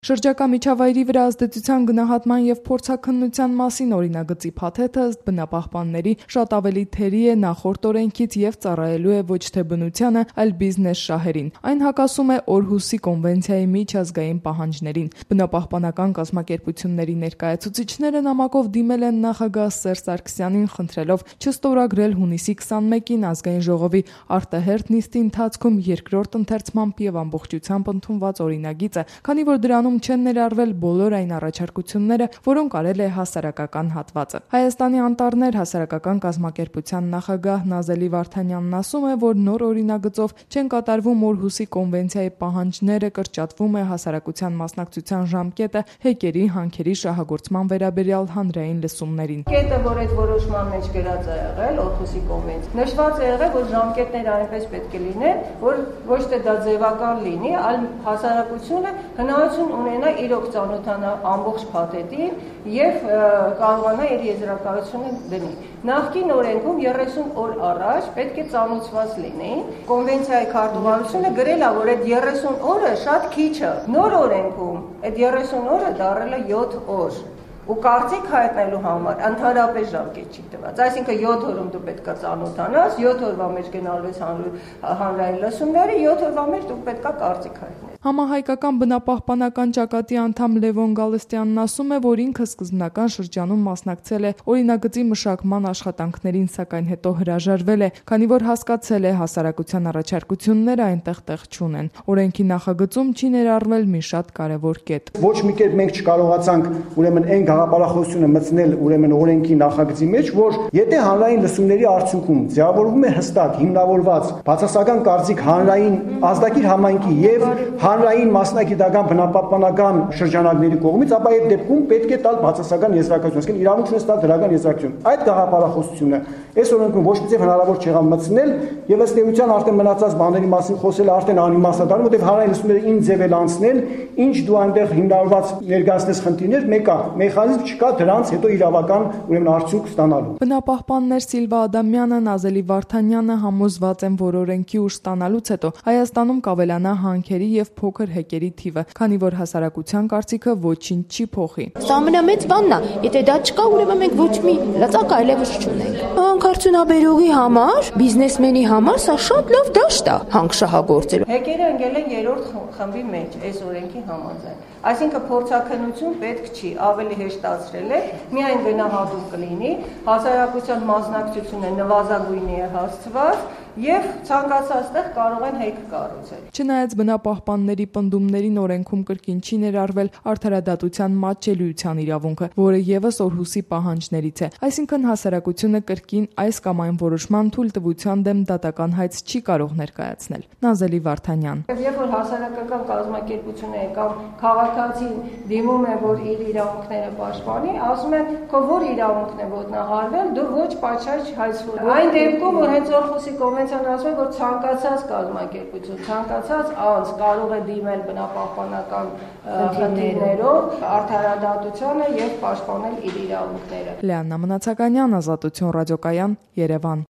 Շրջակա միջավայրի վրա ազդեցության գնահատման և փորձաքննության մասին օրինագծի փաթեթը ըստ բնապահպանների շատ ավելի թերի է նախորդ օրենքից և ծառայելու է ոչ թե բնությանը, այլ բիզնես շահերին։ Այն հակասում է Օրհուսի կոնվենցիայի միջազգային պահանջներին։ Բնապահպանական կազմակերպությունների ներկայացուցիչները նամակով դիմել են նախագահ Սերժ Սարգսյանին խնդրելով չստորագրել հունիսի 21-ին ազգային ժողովի արտահերթ նիստի ընթացքում երկրորդ ընթերցմամբ և ամբողջությամբ ընդունված օրինագիծը, քանի որ դրանում չեն ներառվել բոլոր այն առաջարկությունները, որոնք արել է հասարակական հատվածը։ Հայաստանի անտառներ հասարակական կազմակերպության նախագահ Նազելի Վարդանյանն ասում է, որ նոր օրինագծով չեն կատարվում Օրհուսի կոնվենցիայի պահանջները, կրճատվում է հասարակության մասնակցության ժամկետը հեկերի, հանքերի շահագործման վերաբերյալ հանրային լսումներին։ Կետը, որ այդ որոշման մեջ գրած է եղել Օրհուսի կոնվենցիա, նշված է եղել, որ ժամկետները այնպես պետք է լինեն, որ ոչ թե դա ձևական լինի, այլ հասարակությունը հնարավորություն ունենա իրոք ծանոթանա ամբողջ փաթեթին եւ կարողանա իր եզրակացությունը դնի։ Նախկին օրենքում 30 օր առաջ պետք է ծանոթված լինի։ Կոնվենցիայի քարտուղարությունը գրել է, որ այդ 30 օրը շատ քիչ է։ Նոր օրենքում այդ 30 օրը դառել է 7 օր։ Ու կարծիք հայտնելու համար ընդհանրապես ժամկետ չի տված։ Այսինքն 7 օրում դու պետք է ծանոթանաս, 7 օրվա մեջ գնալու ես հանրային լսումների, 7 օրվա մեջ դու պետք է կարծիք հայտնես։ Համահայկական բնապահպանական ճակատի անդամ Լևոն Գալստյանն ասում է, որ ինքը սկզբնական շրջանում մասնակցել է օրինագծի մշակման աշխատանքներին, սակայն հետո հրաժարվել է, քանի որ հասկացել է հասարակության առաջարկությունները այնտեղ տեղ չունեն։ Օրենքի նախագծում չի ներառվել մի շատ կարևոր կետ։ Ոչ մի կերպ մենք չկարողացանք ուրեմն այն գաղափարախոսությունը մտցնել ուրեմն օրենքի նախագծի մեջ, որ եթե հանրային լսումների արդյունքում ձևավորվում է հստակ հիմնավորված բացասական կարծիք հանրային ազդակիր համայնքի եւ հանրային մասնագիտական բնապահպանական շրջանակների կողմից, ապա այդ դեպքում պետք է տալ բացասական եզրակացություն, այսինքն իրավունք ունես տալ դրական եզրակացություն։ Այդ գաղափարախոսությունը այս օրենքում ոչ մի ձև հնարավոր չեղավ մտցնել եւ ըստ էության արդեն մնացած բաների մասին խոսելը արդեն անիմաստ է դառնում, որտեղ հանրային լսումները ինչ ձև էլ անցնել, ինչ դու այնտեղ հիմնավորված ներկայացնես խնդիրներ, մեկը մեխանիզմ չկա դրանց հետո իրավական ուրեմն արդյունք ստանալու։ Բնապահպաններ Սիլվա Ադամյանը, Նազելի Վարդանյանը համոզված են, որ օրենքի ուժ ստանալուց հետո Հայաստանում կավելանա հանքերի եւ փոքր հեկերի թիվը, քանի որ հասարակության կարծիքը ոչինչ չի փոխի։ Սա ամենամեծ բանն է։ Եթե դա չկա, ուրեմն մենք ոչ մի լծակ այլևս չունենք։ Հանքարդյունաբերողի համար, բիզնեսմենի համար սա շատ լավ դաշտ է հանք շահագործելու։ Հեկերը ընկել են 3-րդ խմբի մեջ այս օրենքի համաձայն։ Այսինքն փորձաքննություն պետք չի, ավելի հեշտացրել է, միայն գնահատում կլինի, հասարակության մասնակցությունը նվազագույնի է հասցված եւ ցանկացած տեղ կարող են հեկ կառուցել։ Չնայած բնապահպանների պնդումներին օրենքում կրկին չի ներառվել արդարադատության մատչելիության իրավունքը, որը եւս Օրհուսի պահանջներից է։ Այսինքն հասարակությունը կրկին այս կամ այն որոշման թույլտվության դեմ դատական հայց չի կարող ներկայացնել։ Նազելի Վարդանյան։ Երբ որ հասարակական կազմակերպությունը կամ քաղաքացին դիմում է, որ իր իրավունքները պաշտպանի, ասում են, քո որ իրավունքն է ոտնահարվել, դու ոչ պատշաճ հայցվոր։ Այն դեպքում, որ հենց Օրհուսի կոնվենցիան ասում է, որ ցանկացած կազմակերպություն, ցանկացած անձ կարող է դիմել բնապահպանական խնդիրներով արդարադատությանը եւ պաշտպանել իր իրավունքները։ Լիաննա Մնացականյան, Ազատություն ռադիոկայան, Երևան։